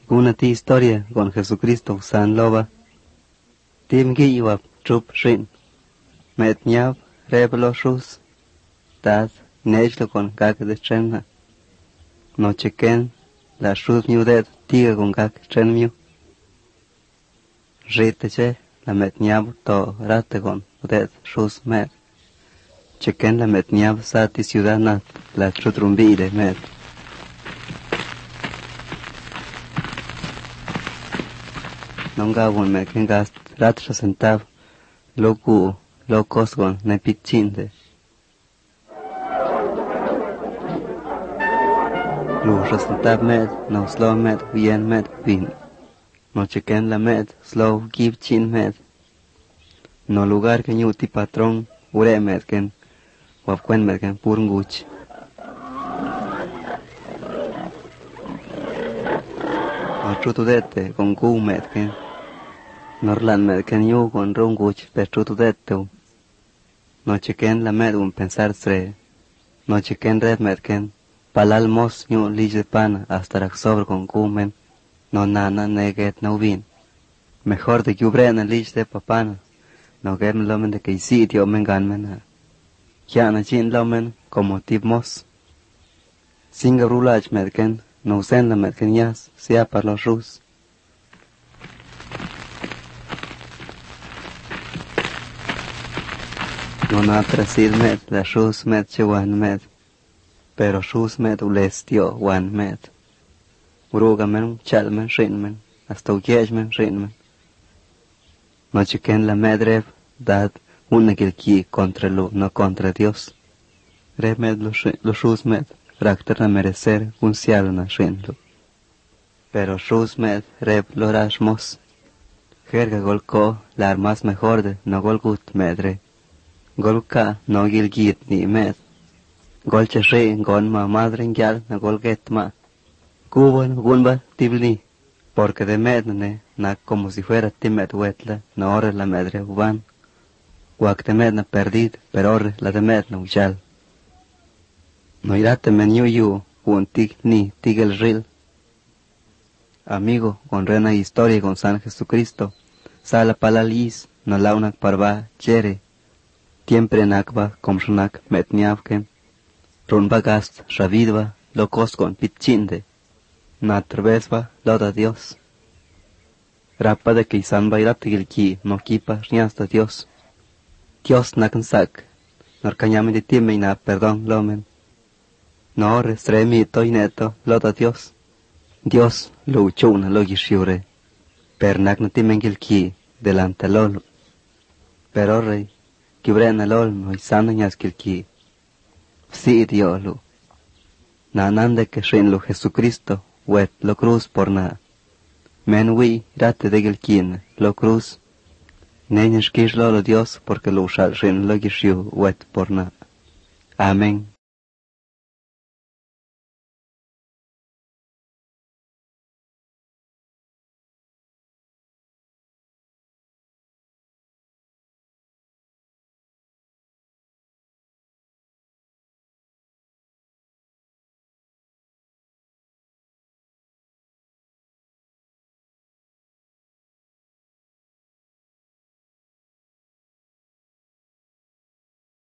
Una ti historia con Jesucristo san loba. Tim gi iwap trup shin. Met ñab reblo shus. Tad nejlo con gak de chenna. No chequen la shus miudet tiga con gak chen miu. Rite che la met ñab to rate con udet shus met. Chequen la met ñab sati ciudad nat la chutrumbide met. Nonga won me ken gast ratra centav loku locos con ne pichinde. Lu centav med no slow med bien med vin. No chequen la med slow give chin med. No lugar que ñuti patrón ure med ken wapkwen med ken pur nguch. No chutudete con gu med ken. Norlan med ken yu con runguch per chutudete. No chequen la med un pensar sre. No chequen red med ken. Palal mos ñu lich de pana hasta rak sobre con kumen. No nana neget no vin. Mejor de que ubrena lich de papana. No gem lomen de que isi tio men ganmena. Kiana chin lomen como tip mos. Singa rulach med ken. No usen la med ken yas sea par los rus. No na trasid med la rus med chewan med. Pero shus med ulestio wan med. Uruga men chalmen shinmen, hasta ukiejmen shinmen. No chequen la med rev, dad una gilki contra lo, no contra Dios. Rev med lo shus med, rakter na merecer un cielo na shinlo. Pero shus med rev lo rashmos. Jerga golko la armas mejor de no golgut medre. Golka no gilgit ni med. Gol cheshe gon ma madre ngyal na gol get ma. Kubo no gunba tibli. Porque de medne na como si fuera timet wetla na orre la medre uban. Guak de medna perdid per orre la de medna ujal. No irate men yu un tig ni tigel ril. Amigo con rena historia con San Jesucristo. Sala palalis no launak parva chere. Tiempre nakba komshunak metniavken. Runba gast, shavidba, locos con pitchinde. Natrvesba, loda Dios. Rapa de que isan bailatigilki, no kipa, riasta Dios. Dios nakansak, norkanyame de tieme na perdón lomen. No restremi toy neto, loda Dios. Dios lo uchuna lo gishiure. Per nak na timengilki, delante lolo. Pero rey, kibrena lol no isana ñaskilki. Sí, Dios, nanande que shin lo Jesucristo, wet lo cruz por na. Men wi rate de gilkin, lo cruz. Neñas kish lo Dios porque lo shal shin lo gishiu wet por na. Amén.